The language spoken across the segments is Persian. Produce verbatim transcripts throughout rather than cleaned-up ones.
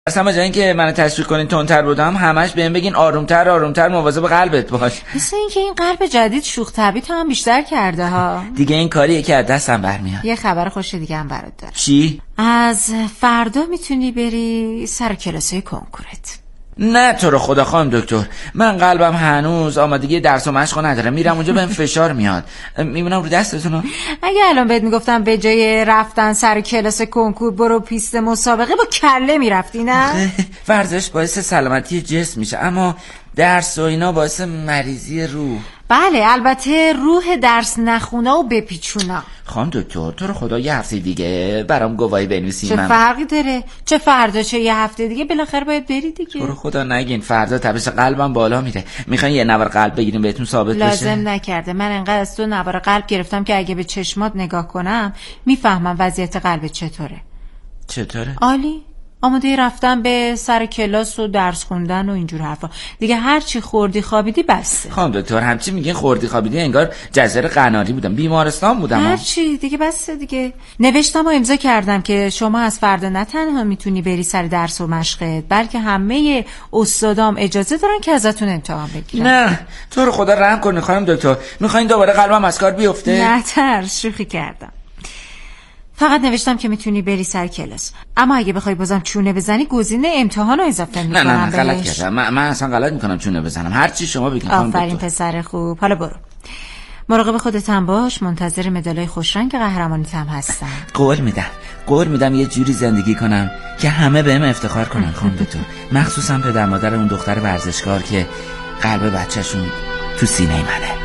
اصلا به جای اینکه منو تشویق کنین تندتر بودم همش بهم بگین آرومتر آرومتر مواظب قلبت باش. مثل اینکه این قلب جدید شوخ طبیعت هم بیشتر کرده ها. دیگه این کاریه که از دستم برمیاد. یه خبر خوش دیگه هم برات دارم. چی؟ از فردا میتونی بری سر کلاسای کنکورت. نه تو رو خدا خانم دکتر، من قلبم هنوز آمادگی درس و مشق نداره، میرم اونجا بهم فشار میاد، میمونم رو دستتون. اگه الان بهت میگفتم به جای رفتن سر کلاس کنکور برو پیست مسابقه با کله میرفتی نه؟ ورزش باعث سلامتی جسم میشه اما درس و اینا باعث مریضی روح. بله البته روح درس نخونا و بپیچونا. خانم دکتر تو رو خدا یه هفته دیگه برام گواهی بنویسین. چه من... فرقی داره؟ چه فردا چه یه هفته دیگه بالاخره باید بری دیگه. تو رو خدا نگین فردا تپش قلبم بالا میره. میخواین یه نوار قلب بگیریم بهتون ثابت بشه؟ لازم نکرده. من انقدر از تو نوار قلب گرفتم که اگه به چشمات نگاه کنم میفهمم وضعیت قلبت چطوره. چطوره؟ عالی. آماده رفتن به سر کلاس و درس خوندن و اینجور حرفا. دیگه هر چی خوردی خوابیدی بسه. خانم دکتر همچی میگین خوردی خوابیدی انگار جزیره قناری بودم، بیمارستان بودم. هر چی دیگه بسه دیگه. نوشتم و امضا کردم که شما از فردا نه تنها میتونی بری سر درس و مشقت بلکه همه استادام اجازه دارن که ازتون امتحان بگیرن. نه تو رو خدا رحم کنید خانم دکتر، میخواین دوباره قلبم از کار بیفته؟ نه ترس، شوخی کردم. فقط نوشتم که میتونی بری سر کلاس، اما اگه بخوای بازم چونه بزنی گزینه امتحان رو اضافه میکنم. نه نه نه غلط کردم. من, من اصلا غلط میکنم چونه بزنم، هر چی شما بگین. آفرین پسر خوب. حالا برو مراقب خودت هم باش، منتظر مدالای خوشرنگ قهرمانیت هم هستم. قول میدم قول میدم یه جوری زندگی کنم که همه بهم افتخار کنن خانم دکتر، مخصوصا پدر مادر اون دختر ورزشکار که قلب بچه‌شون تو سینه منه.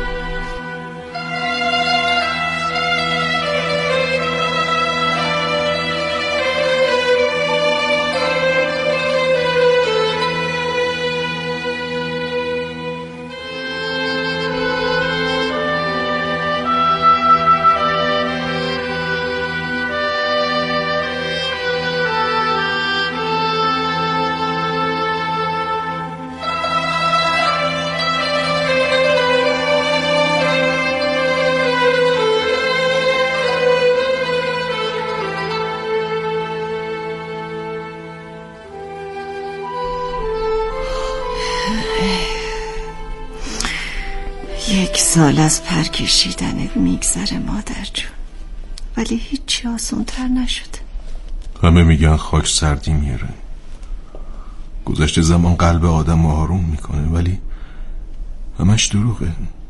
یک سال از پر کشیدنت میگذره مادر جون، ولی هیچی آسان‌تر نشده. همه میگن خاک سردی میاره، گذشته زمان قلب آدم آروم میکنه، ولی همش دروغه.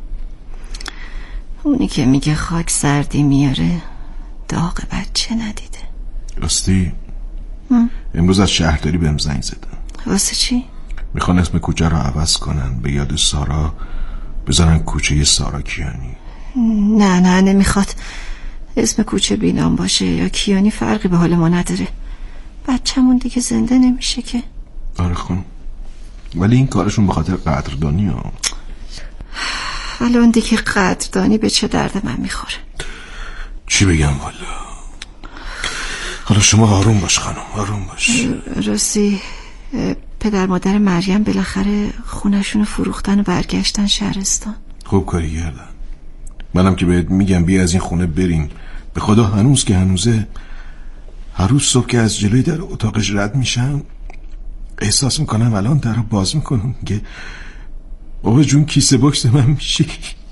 اونی که میگه خاک سردی میاره داغ بچه ندیده. راستی امروز از شهرداری بهم زنگ زدن. واسه چی؟ میخوان اسم کوچه رو عوض کنن، به یاد سارا بذارن کوچه سارا کیانی. نه نه نمیخواد اسم کوچه بینام باشه یا کیانی، فرقی به حال ما نداره. بچه‌مون دیگه زنده نمیشه که. آره خانم، ولی این کارشون به خاطر قدردانی ها. الان دیگه قدردانی به چه درد من میخوره؟ چی بگم والا. حالا شما آروم باش خانم، آروم باش. راستی پدر مادر مریم بالاخره خونشونو فروختن و برگشتن شهرستان. خوب کاری کردن. منم که بهت میگم بیا از این خونه بریم، به خدا هنوز که هنوزه هر روز صبح که از جلوی در اتاقش رد میشم احساس میکنم الان در رو باز میکنم که بابا جون کیسه باکس من میشه.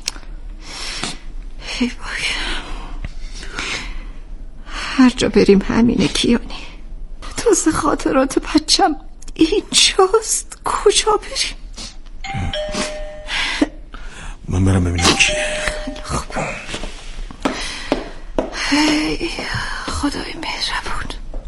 ای بای، هر جا بریم همینه کیانی. تازه خاطرات بچم اینجاست، کجا بریم؟ من برم ببینم کیه. خب ای خدای مهربون،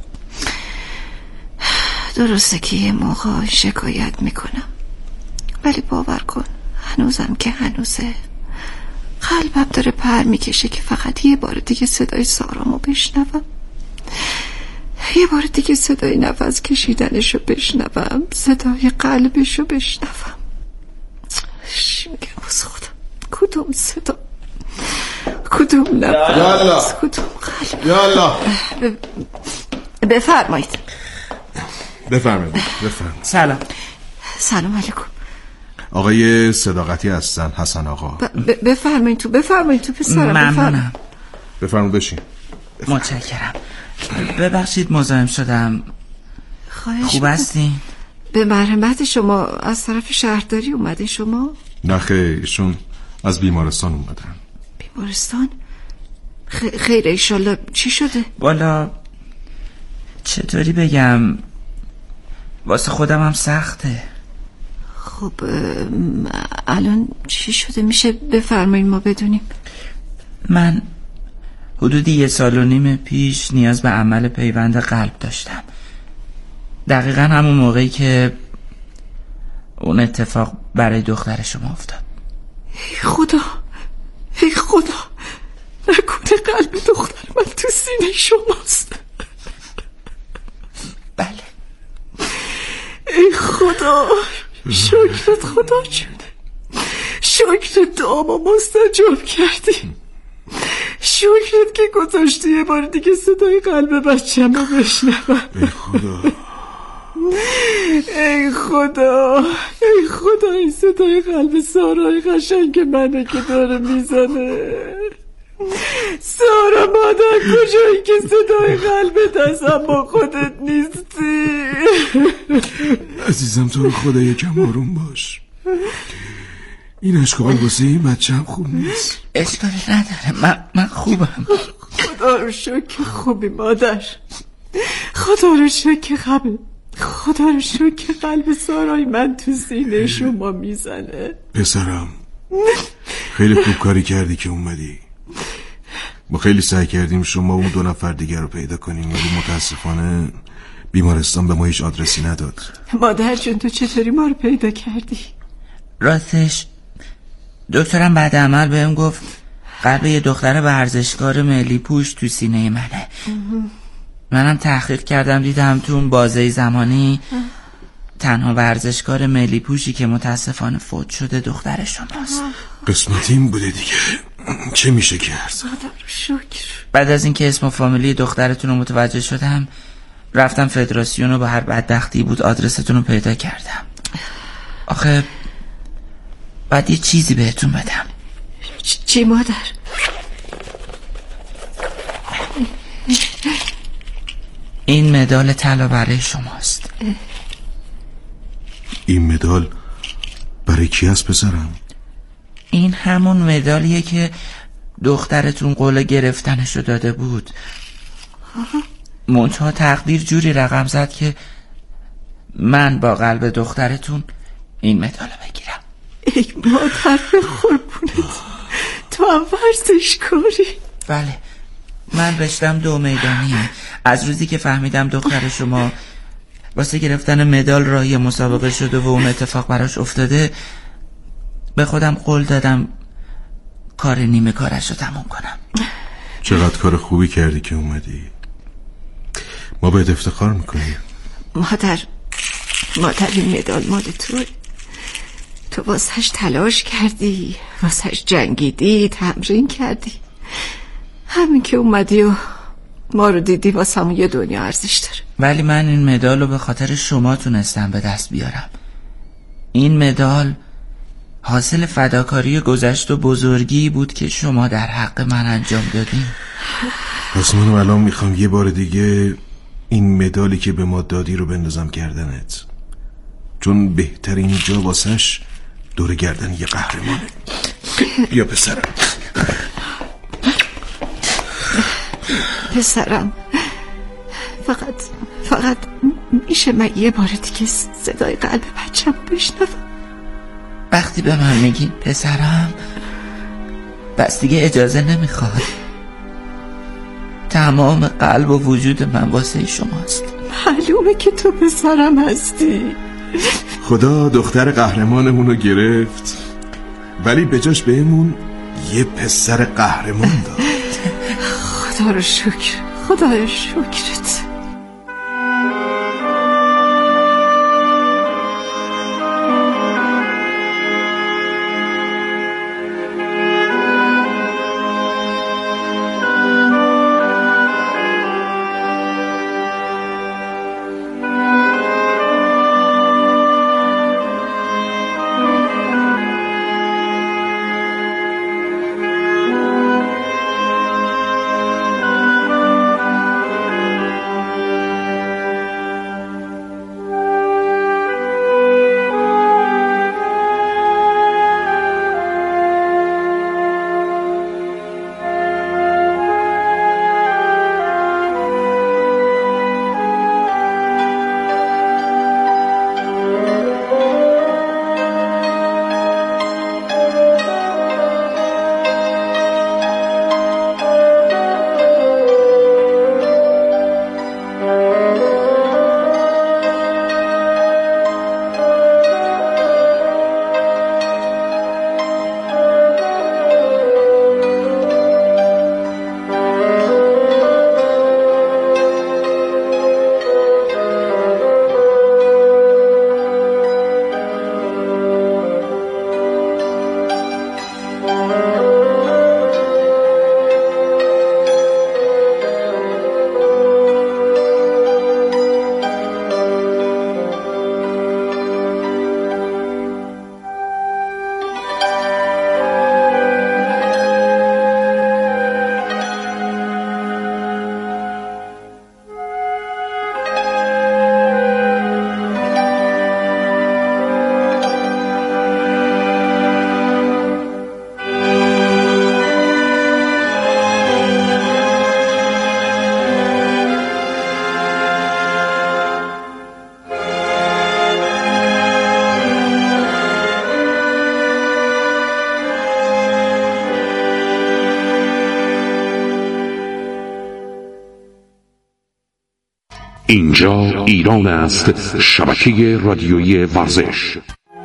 درسته که یه موقع شکایت میکنم ولی باور کن هنوزم که هنوزه قلبم داره پر میکشه که فقط یه بار دیگه صدای سارامو بشنوم، یه بار دیگه صدای نفس کشیدنشو بشنوم، صدای قلبشو بشنوم. چی میگم باز خودم؟ کدوم صدا؟ کدوم نفس؟ کدوم قلب؟ یالا بفرمایید. بفرمایید بفرمایید. سلام. سلام علیکم. آقای صداقتی هستن، حسن آقا. ب- بفرمایید تو، بفرمایید تو پسرم. ممنونم. بفرمایید بشین. متشکرم. ببخشید مزاحم شدم. خواهش خوب هستین؟ به مرحمت شما از طرف شهرداری اومده شما؟ نه خیر، ایشون از بیمارستان اومدن. بیمارستان؟ خ- خیر ایشالله. چی شده؟ والا چطوری بگم، واسه خودم هم سخته. خب الان چی شده؟ میشه بفرمایید ما بدونیم؟ من حدود یه سال و نیم پیش نیاز به عمل پیوند قلب داشتم. دقیقا همون موقعی که اون اتفاق برای دختر شما افتاد. ای خدا، ای خدا، نکنه قلب دختر من تو سینه شماست. بله. ای خدا، شکرت خدا جون، شکرت دعامو مستجاب کردی، شکرت که گذاشتی یه بار دیگه صدای قلب بچه‌مو بشنوم. ای خدا، ای خدا، ای خدا، این صدای قلب سارای قشنگ منه که داره میزنه. سارا مادر کجایی که صدای قلبت از اما خودت نیستی؟ عزیزم تو رو خدا یکم آروم باش. این اشکال واسه این بچه هم خوب نیست. اشکالی نداره، من, من خوبم. خدا رو شکر خوبی مادر، خدا رو شکر خبه، خدا رو شکر قلب سارای من تو سینه شما میزنه. پسرم خیلی خوب کاری کردی که اومدی. ما خیلی سعی کردیم شما اون دو نفر دیگر رو پیدا کنیم، ولی متاسفانه بیمارستان به ما هیچ آدرسی نداد. مادر جون تو چطوری ما رو پیدا کردی؟ راستش دکترم بعد عمل بهم گفت قلب یه دختر ورزشکار ملی پوش تو سینه منه. منم تحقیق کردم، دیدم تو اون بازه زمانی تنها ورزشکار ملی پوشی که متاسفانه فوت شده دختر شماست. قسمت این بوده دیگه، چه میشه کرد؟ خدا رو شکر. بعد از اینکه اسم و فامیلی دخترتون رو متوجه شدم رفتم فدراسیون و با هر بدبختی بود آدرستون رو پیدا کردم. آخه بعد یه چیزی بهتون بدم. چی مادر؟ این مدال طلا برای شماست. این مدال برای کی است پسرم؟ این همون مدالیه که دخترتون قول گرفتنشو داده بود. منتها تقدیر جوری رقم زد که من با قلب دخترتون این مدال بگیرم. ای مادر به قربونت، تو هم ورزشکاری؟ بله، من رشتم دو میدانیه. از روزی که فهمیدم دختر شما واسه گرفتن مدال راهی مسابقه شده و اون اتفاق براش افتاده به خودم قول دادم کار نیمه کارش رو تموم کنم. چقدر کار خوبی کردی که اومدی، ما بهت افتخار میکنیم. مادر، مادر این مدال مال توی، تو واسهش تلاش کردی، واسهش جنگیدی، تمرین کردی، همین که اومدی و ما رو دیدی واسه همون یه دنیا ارزش داره. ولی من این مدال رو به خاطر شما تونستم به دست بیارم. این مدال حاصل فداکاری گذشت و بزرگی بود که شما در حق من انجام دادین. پس من الان میخوام یه بار دیگه این مدالی که به ما دادی رو بندازم گردنت، چون بهترین جا واسش دور گردن یه قهرمانه. بیا پسرم. پسرم فقط فقط میشه من یه بار دیگه صدای قلب بچم بشنوم؟ وقتی به من میگین پسرم بس دیگه اجازه نمیخواد. تمام قلب و وجود من واسه شماست. معلومه که تو پسرم هستی. خدا دختر قهرمانمون رو گرفت ولی به جاش بهمون یه پسر قهرمان داد. خدا رو شکر، خدا رو شکرت. اینجا ایران است، شبکه رادیویی ورزش.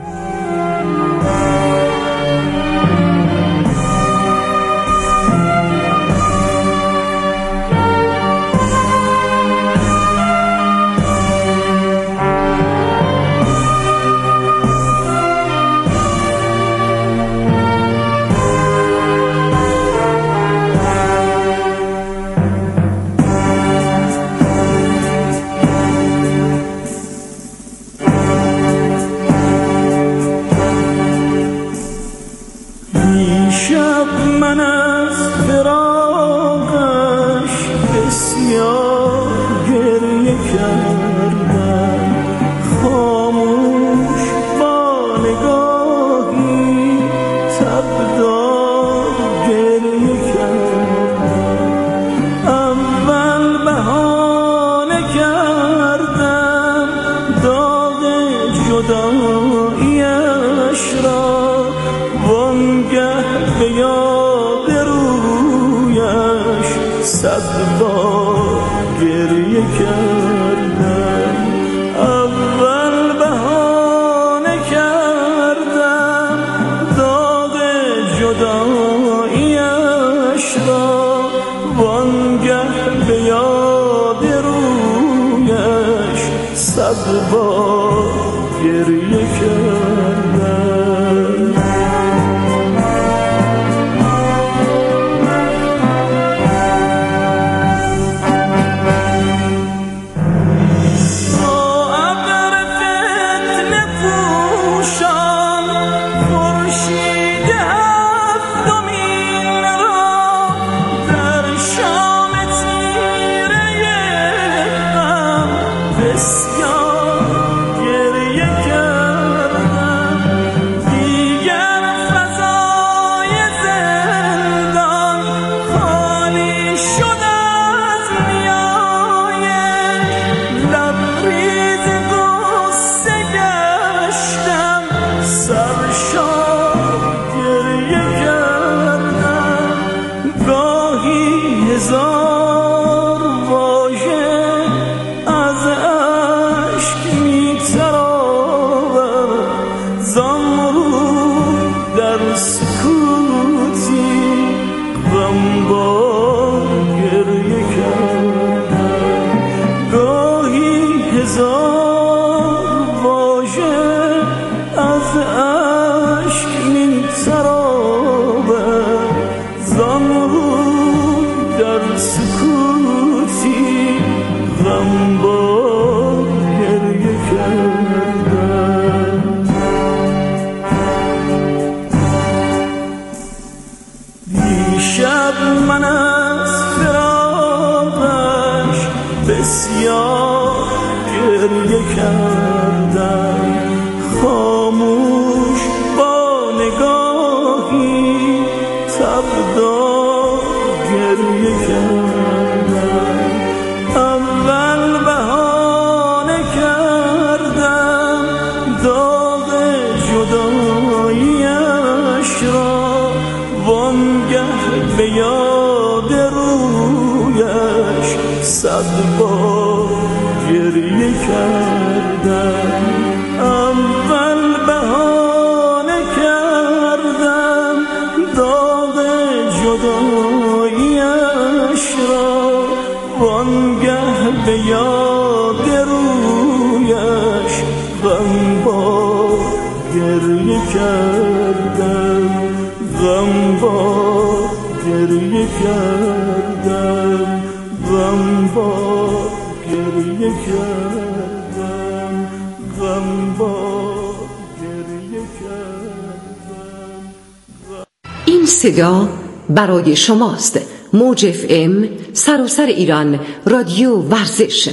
این صدا برای شماست. موج اف ام سراسر ایران، رادیو ورزش.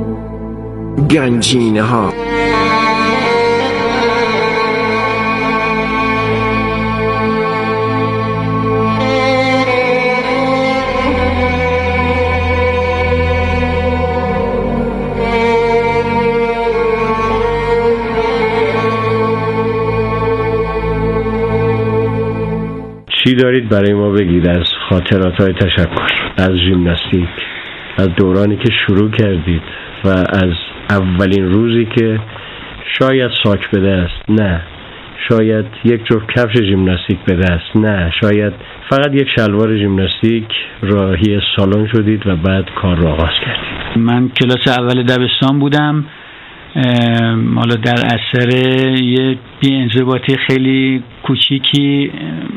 گنجینه ها چی دارید برای ما بگید از خاطرات‌های تشکر از ژیمناستیک، از دورانی که شروع کردید و از اولین روزی که شاید ساک به دست، نه شاید یک جفت کفش ژیمناستیک به دست، نه شاید فقط یک شلوار ژیمناستیک راهی سالن شدید و بعد کار را آغاز کردید. من کلاس اول دبستان بودم، حالا در اثر یه بی‌انضباطی خیلی کوچیکی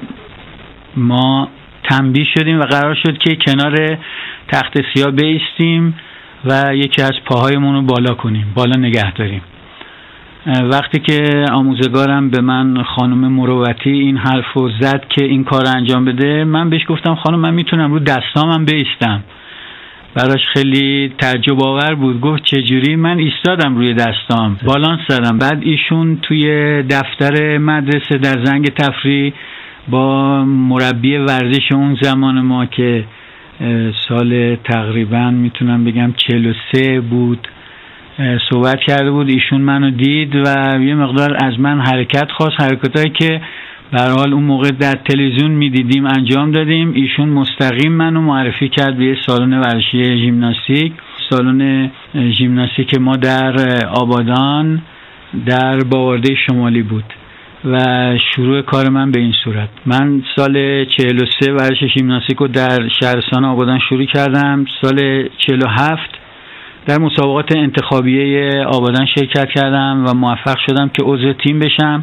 ما تنبیه شدیم و قرار شد که کنار تخت سیاه بایستیم و یکی از پاهایمون رو بالا کنیم، بالا نگه داریم. وقتی که آموزگارم به من خانم مروتی این حرف رو زد که این کار رو انجام بده، من بهش گفتم خانم من میتونم رو دستامم بایستم. براش خیلی تعجب آور بود، گفت چجوری؟ من ایستادم روی دستام، بالانس زدم. بعد ایشون توی دفتر مدرسه در زنگ تفریح با مربی ورزش اون زمان ما که سال تقریبا میتونم بگم چهل و سه بود صحبت کرده بود. ایشون منو دید و یه مقدار از من حرکت خواست، حرکتایی که به هر حال اون موقع در تلویزیون میدیدیم انجام دادیم. ایشون مستقیم منو معرفی کرد به سالن ورزشی ژیمناستیک، سالن ژیمناستیک ما در آبادان در باورده شمالی بود و شروع کار من به این صورت. من سال چهل و سه ورزش ژیمناستیک رو در شهرستان آبادان شروع کردم. سال چهل و هفت در مسابقات انتخابیه آبادان شرکت کردم و موفق شدم که عضو تیم بشم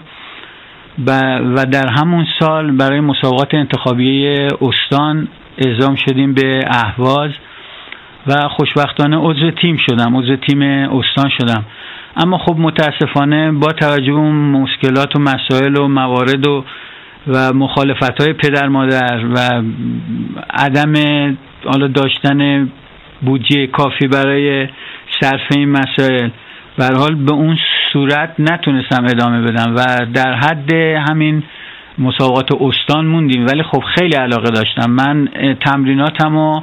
و در همون سال برای مسابقات انتخابیه استان اعزام شدیم به اهواز و خوشبختانه عضو تیم شدم، عضو تیم استان شدم. اما خب متاسفانه با توجه به مشکلات و مسائل و موارد و و مخالفت‌های پدر مادر و عدم حالا داشتن بودجه کافی برای صرف این مسائل، به هر حال به اون صورت نتونستم ادامه بدم و در حد همین مسابقات استان موندیم. ولی خب خیلی علاقه داشتم. من تمریناتمو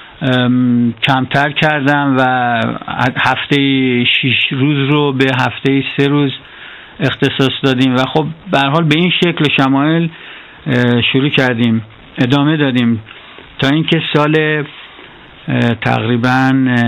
کمتر کردم و هفته شش روز رو به هفته سه روز اختصاص دادیم و خب به هر حال به این شکل شمایل شروع کردیم، ادامه دادیم تا اینکه سال تقریبا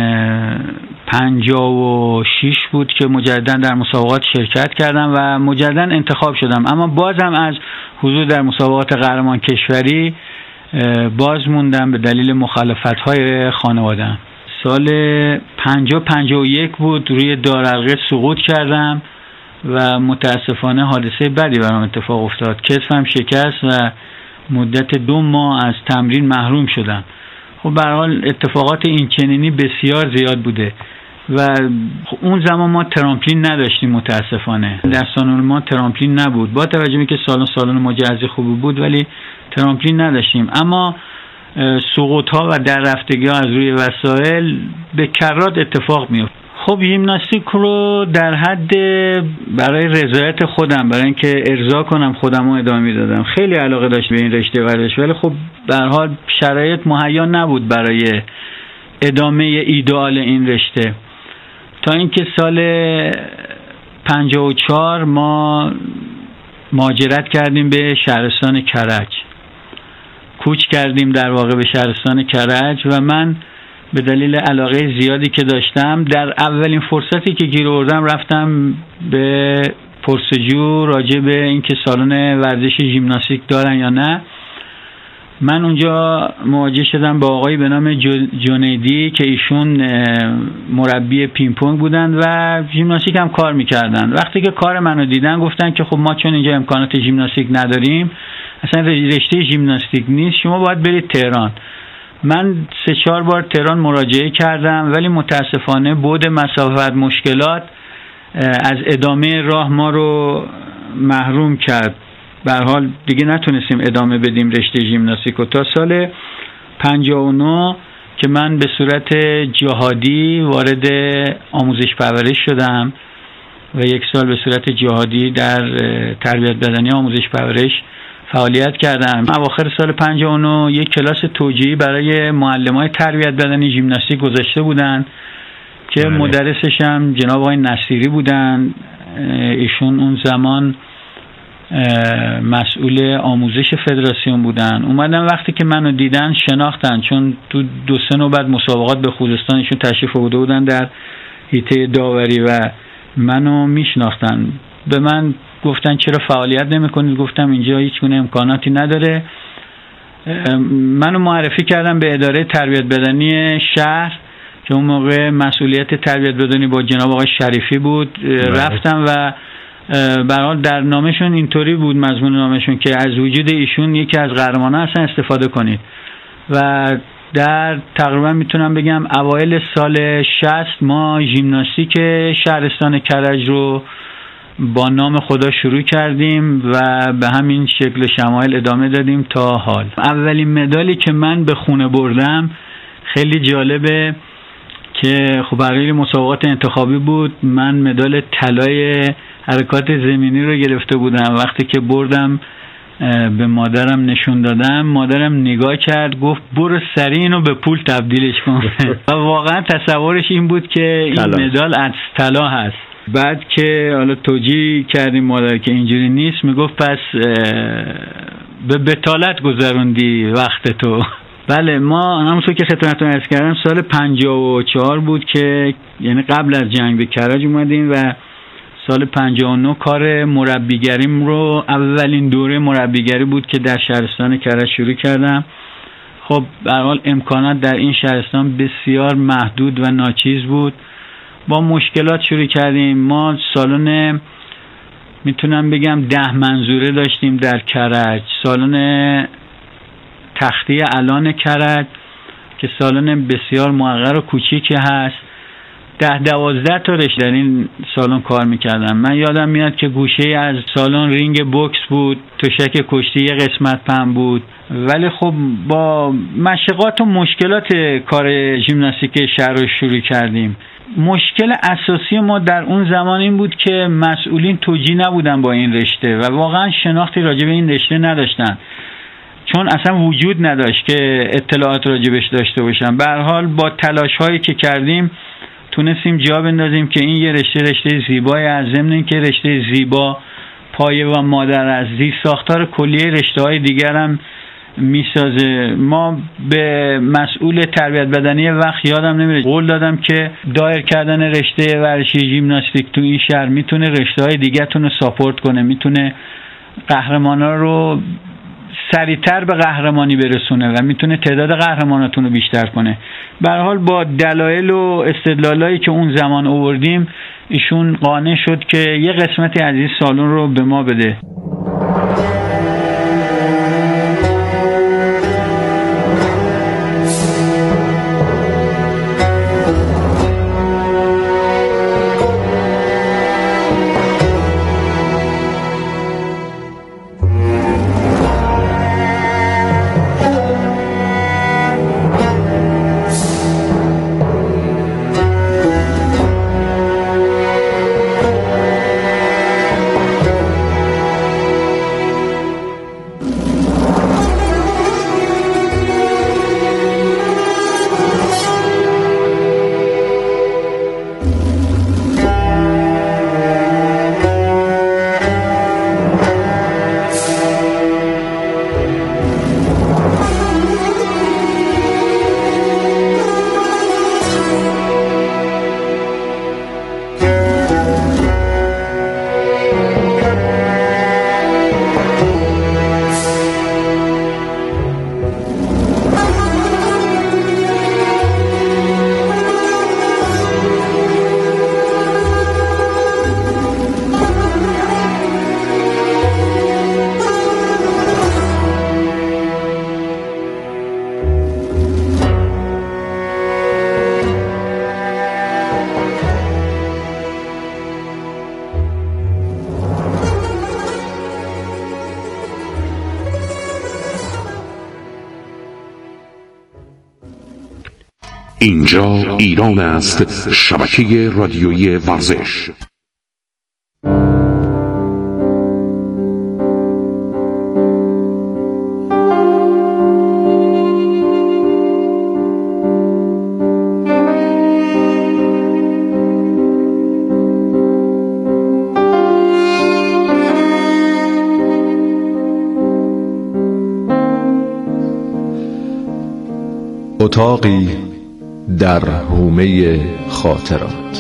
پنجاه و شش بود که مجددا در مسابقات شرکت کردم و مجددا انتخاب شدم. اما بازم از حضور در مسابقات قهرمان کشوری باز موندم به دلیل مخالفت‌های خانواده‌ام. سال پنجاه پنجاه و یک بود، روی دارالقه سقوط کردم و متاسفانه حادثه بدی برام اتفاق افتاد. کتفم شکست و مدت دو ماه از تمرین محروم شدم. خب به هر حال اتفاقات این چنینی بسیار زیاد بوده و اون زمان ما ترامپلین نداشتیم متاسفانه. در سالن ما ترامپلین نبود، با توجه به که سالن سالن مجهز خوبی بود ولی ترامپلین نداشتیم. اما سقوط ها و در رفتگی ها از روی وسایل به کرات اتفاق میفته. خب ژیمناستیک رو در حد برای رضایت خودم، برای اینکه ارضا کنم خودم رو ادامه میدادم. خیلی علاقه داشت به این رشته ورزش ولی خب به هر حال شرایط مهیا نبود برای ادامه ایدئال این رشته. تا اینکه سال پنجاه و چهار ما مهاجرت کردیم به شهرستان کرج، کوچ کردیم در واقع به شهرستان کرج و من به دلیل علاقه زیادی که داشتم در اولین فرصتی که گیر آوردم رفتم به پرسجو راجع به اینکه سالن ورزش ژیمناستیک دارن یا نه. من اونجا مواجه شدم با آقایی به نام جنیدی که ایشون مربی پینگ پونگ بودن و ژیمناستیک هم کار میکردن. وقتی که کار منو دیدن گفتن که خب ما چون اینجا امکانات ژیمناستیک نداریم، اصلا رشته ژیمناستیک نیست، شما باید برید تهران. من سه چهار بار تهران مراجعه کردم ولی متاسفانه بعد مسافت، مشکلات از ادامه راه ما رو محروم کرد. به هر حال دیگه نتونستیم ادامه بدیم رشته ژیمناستیک. تا سال پنجاه و نه که من به صورت جهادی وارد آموزش پرورش شدم و یک سال به صورت جهادی در تربیت بدنی آموزش پرورش فعالیت کردم. اواخر سال پنجاه و نه یک کلاس توجیهی برای معلمای تربیت بدنی ژیمناستیک گذاشته بودن که بله. مدرسش هم جناب آقای نصیری بودن. ایشون اون زمان مسئول آموزش فدراسیون بودن. اومدن وقتی که منو دیدن شناختن، چون تو دو سه نوبت مسابقات به خوزستانشون تشریف آورده بودن در حیطه داوری و منو میشناختن. به من گفتن چرا فعالیت نمی‌کنید؟ گفتم اینجا هیچ گونه امکاناتی نداره. منو معرفی کردم به اداره تربیت بدنی شهر که اون موقع مسئولیت تربیت بدنی با جناب آقای شریفی بود. رفتم و به هر حال در نامشون اینطوری بود، مضمون نامشون، که از وجود ایشون یکی از قهرمانان هستن استفاده کنید. و در تقریبا میتونم بگم اوایل سال شصت ما ژیمناستیک شهرستان کرج رو با نام خدا شروع کردیم و به همین شکل شمایل ادامه دادیم تا حال. اولین مدالی که من به خونه بردم خیلی جالبه که خب برای مسابقات انتخابی بود. من مدال طلای حرکات زمینی رو گرفته بودم. وقتی که بردم به مادرم نشون دادم، مادرم نگاه کرد گفت برو سریع اینو به پول تبدیلش کن. و واقعا تصورش این بود که این مدال از طلا هست. بعد که حالا توجیه کردیم مادر که اینجوری نیست، میگفت پس به بتالت گذروندی وقت تو. بله، ما همونطور که خدمتتون عرض کردم سال پنجاه و چهار بود که یعنی قبل از جنگ به کرج اومدیم و سال پنجاه و نه کار مربیگریم رو، اولین دوره مربیگری بود که در شهرستان کرج شروع کردم. خب به هر حال امکانات در این شهرستان بسیار محدود و ناچیز بود. با مشکلات شروع کردیم. ما سالن میتونم بگم ده منظوره داشتیم در کرج. سالن تختی الان کرج که سالن بسیار محقر و کوچیکی هست، ده دوازده تا رشته در این سالن کار میکردم. من یادم میاد که گوشه از سالن رینگ بوکس بود، تشک کشتی یه قسمت پهن بود. ولی خب با مشقات و مشکلات کار ژیمناستیک شهر رو شروع کردیم. مشکل اساسی ما در اون زمان این بود که مسئولین توجیه نبودن با این رشته و واقعا شناختی راجع به این رشته نداشتن، چون اصلا وجود نداشت که اطلاعات راجبش داشته باشن. به هر حال با تلاش هایی که کردیم تونستیم جا بندازیم که این یه رشته رشته زیبایی از ضمن این که رشته زیبا پایه و مادر از زیست ساختار کلیه رشته های دیگر هم میسازه. ما به مسئول تربیت بدنی وقت یادم نمیره قول دادم که دایر کردن رشته ورزشی ژیمناستیک تو این شهر میتونه رشته های دیگه تون رو ساپورت کنه، میتونه قهرمانا رو سریعتر به قهرمانی برسونه و میتونه تعداد قهرماناتون رو بیشتر کنه. به هر حال با دلایل و استدلالایی که اون زمان آوردیم ایشون قانع شد که یه قسمتی از این سالن رو به ما بده. اینجا ایران است، شبکه رادیویی ورزش. اتاقی در حومه خاطرات.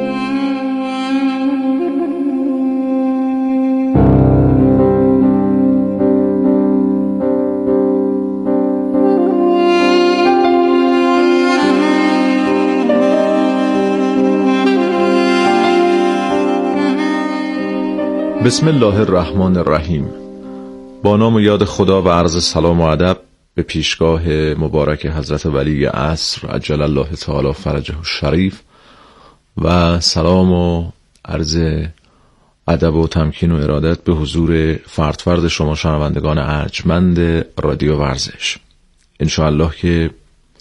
بسم الله الرحمن الرحیم. با نام و یاد خدا و عرض سلام و ادب به پیشگاه مبارک حضرت ولی عصر عجل الله تعالی فرجه الشریف و سلام و عرض ادب و تمکین و ارادت به حضور فرد فرد شما شنوندگان ارجمند رادیو ورزش. انشاءالله که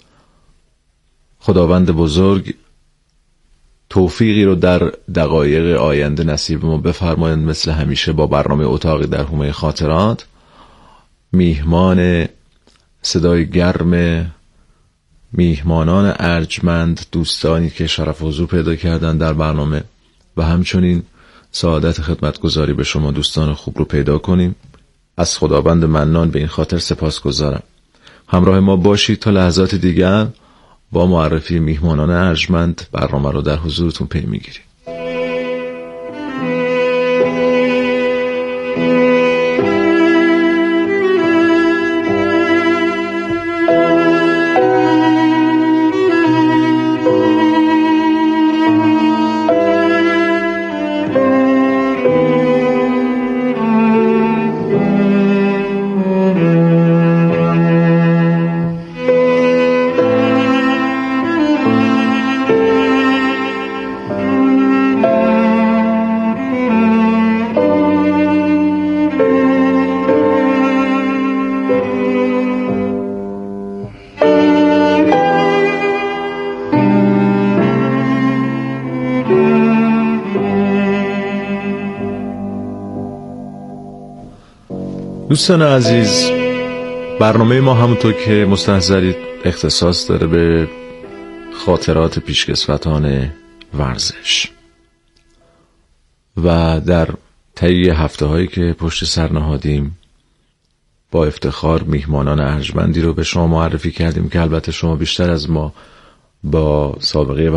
خداوند بزرگ توفیقی رو در دقایق آینده نصیب ما بفرمایند مثل همیشه با برنامه اتاقی در حومه خاطرات میهمان صدای گرم میهمانان ارجمند، دوستانی که شرف حضور پیدا کردن در برنامه و همچنین سعادت خدمتگزاری به شما دوستان خوب رو پیدا کنیم. از خداوند منان به این خاطر سپاسگزارم. همراه ما باشید تا لحظات دیگر با معرفی میهمانان ارجمند برنامه رو در حضورتون پی میگیریم. دوستان عزیز، برنامه ما همونطور که مستحضرید اختصاص داره به خاطرات پیشکسوتان ورزش و در طی هفته هایی که پشت سر نهادیم با افتخار میهمانان ارجمندی رو به شما معرفی کردیم که البته شما بیشتر از ما با سابقه